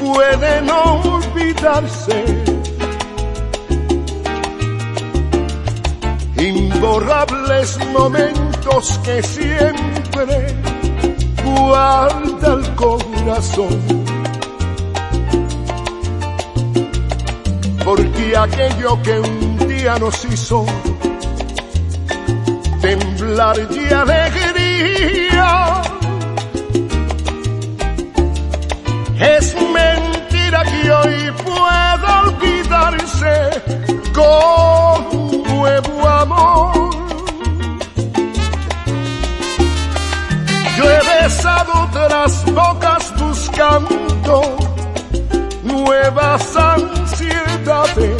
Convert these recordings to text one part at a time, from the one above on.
puede no olvidarse. Imborrables momentos que siempre guarda el corazón, porque aquello que un día nos hizo temblar y alegría, es mentira que hoy pueda olvidarse con nuevo amor. Yo he besado otras bocas buscando nuevas ansiedades,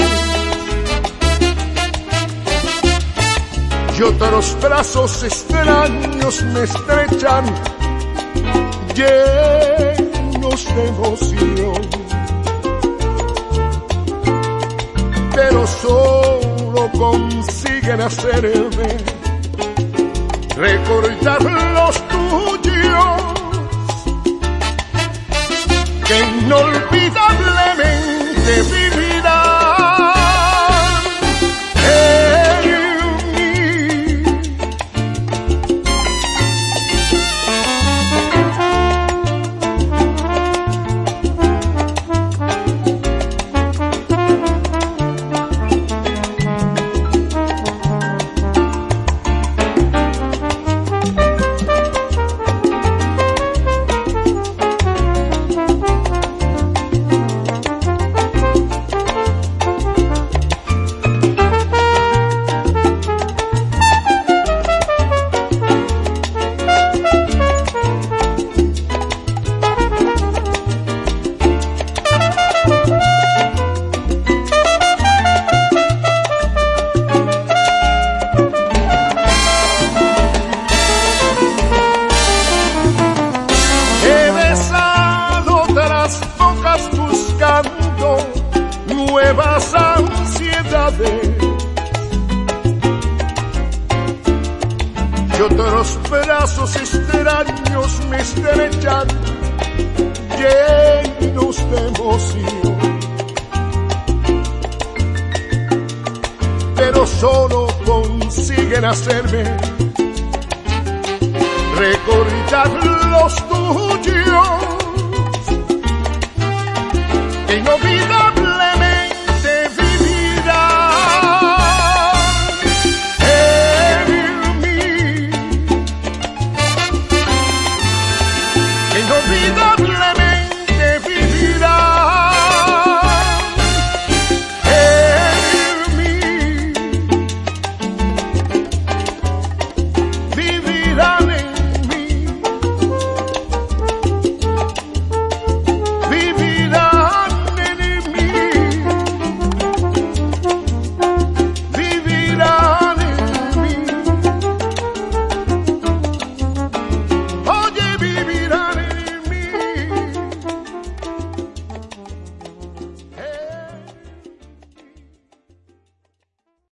y otros brazos extraños me estrechan llenos de emoción, pero solo consiguen hacerme recordar los tuyos, que inolvidablemente vivirán en mí. Buscando nuevas ansiedades, y otros brazos extraños me estrechan llenos de emoción, pero solo consiguen hacerme recordar los tuyos,